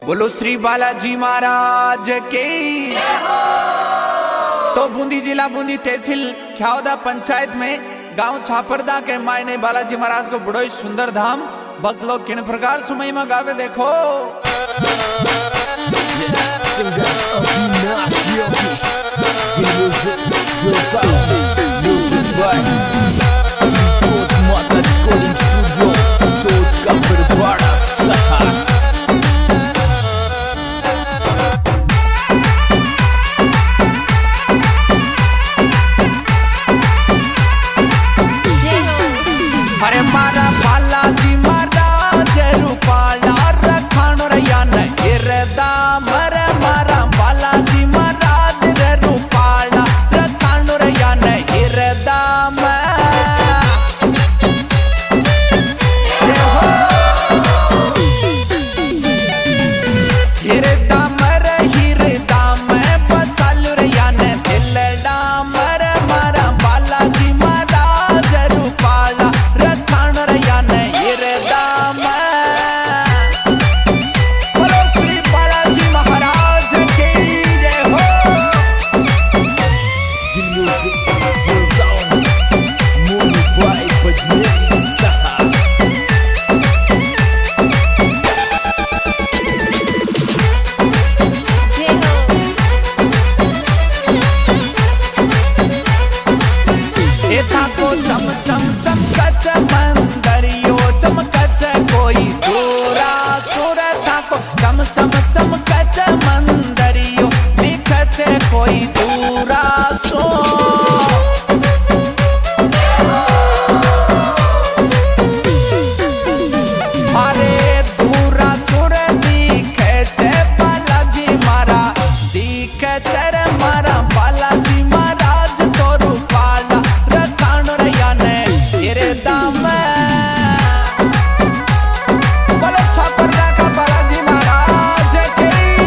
बोलो श्री बालाजी महाराज के। तो बूंदी जिला बूंदी तहसील ख्यावदा पंचायत में गांव छापरदा के मायने बालाजी महाराज को बड़ो ही सुंदर धाम भक्त लोग किन प्रकार सुमई में गावे देखो। अरे मारा बालाजी महाराज रूपाला रखानो रैया न इरदाम रे मारा बालाजी महाराज रे रूपाला रखानो रैया न इरदाम हिरदाम रे हिरदाम बसालू रैया न दिलडाम रे मारा बालाजी महाराज रूपाला चम चम चमकच मंदरियो चमकच कोई दूरा सूरता को चम चम चमकच मंदरियो दिखच कोई दूरा सो अरे दूरा सुर दिखच बालाजी मारा दिखच रे मारा बालाजी महाराज तो रूपाला दाम बोलो छापरदा का बालाजी महाराज की।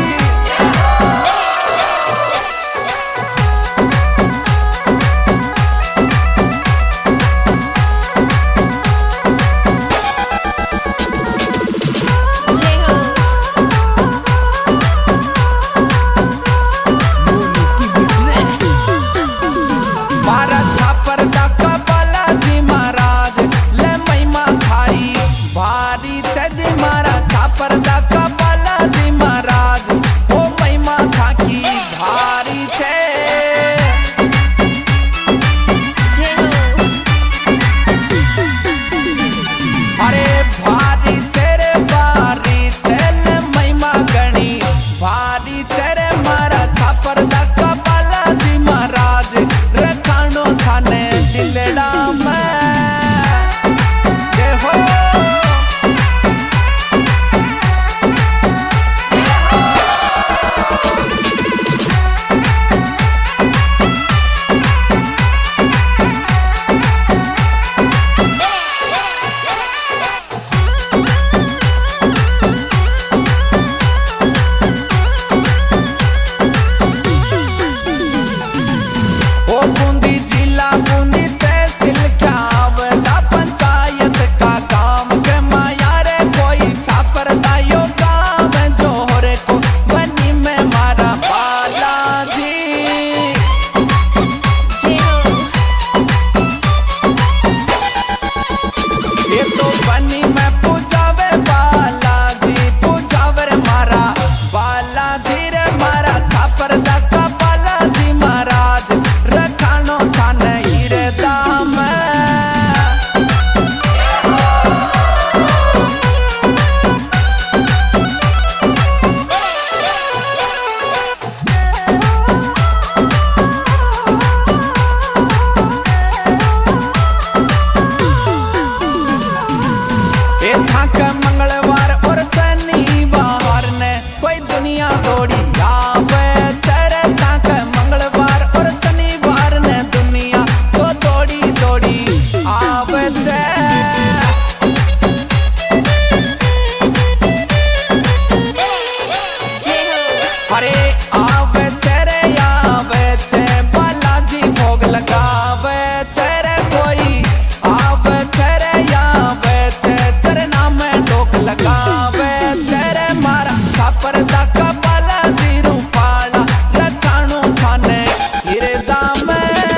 छापर दाका बालाजी रूपाला रखाणो थाने हिरदा में।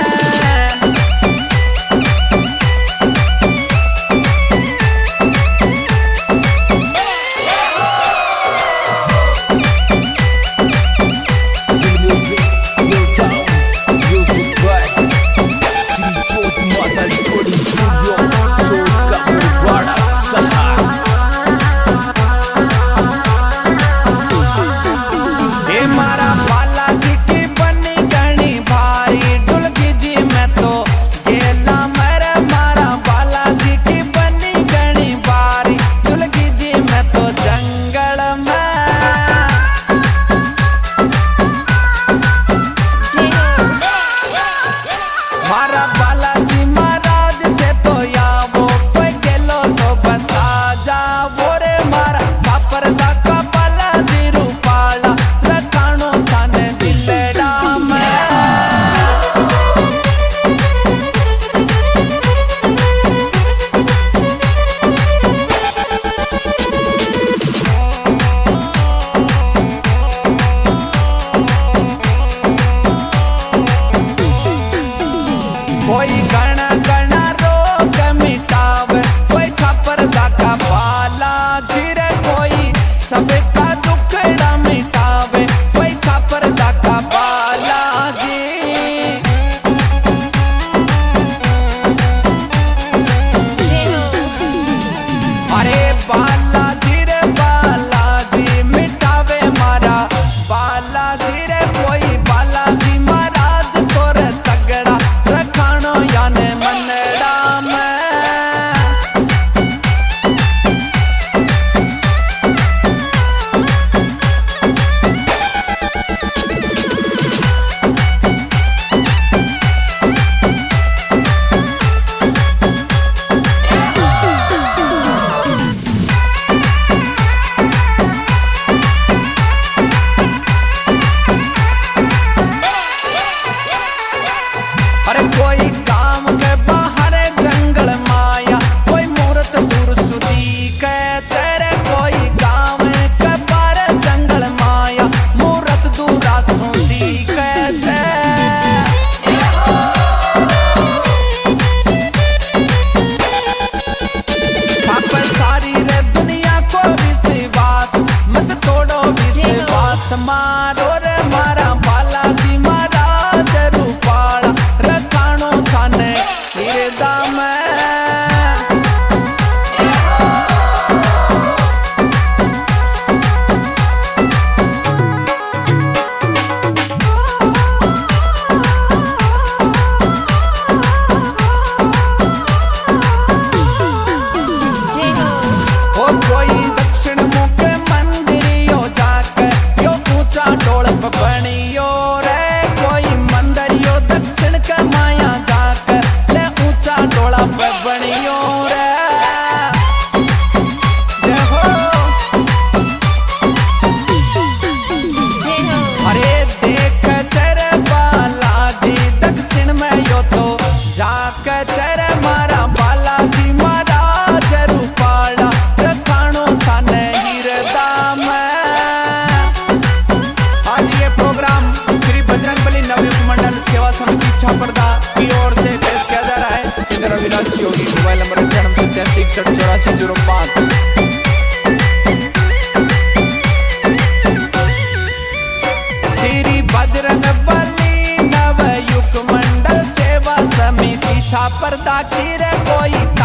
कोई गणा गणा रोग मिटावे कोई छापर दाका बालाजी रे, कोई सबका दुखड़ा मिटावे कोई छापर दाका बालाजी। अरे बालाजी रे बालाजी मिटावे मारा बालाजी रे, कोई बालाजी महाराज तोरे तगड़ा रखाणो याने मनड़ा में। अरे कोई गांव के बाहर जंगल माया कोई मूर्त दूर सुधी के तेरे, कोई गांव के बाहर जंगल माया मूर्त दूर सुधी के सारी रे दुनिया को विश्वास मत तोड़ो विश्वास मारो रे मारा बालाजी महाराज रूपाला रखाणो थाने हिरदा में। ओ कोई दक्षिण मुख मंदिर यो जाके यो ऊंचा डोल पे बनियो रे, कोई मंदिर यो दक्षिण के माया जाके ले ऊंचा डोला पे बनियो रे। जय हो अरे देख तेरे बालाजी दक्षिण में यो तो जाके तेरे मारा बालाजी महाराज रूपाला रखाणो थाने हिरदा में। आज ये प्रोग्राम श्री बजरंगबली नवयुग मंडल सेवा समिति छापरदा की ओर से पेश किया जा रहा है। Singer Avinash Yogi, mobile number 9767848005। Shri Bajrangbali Navyug Mandal Seva Samiti छापरदा की रे, कोई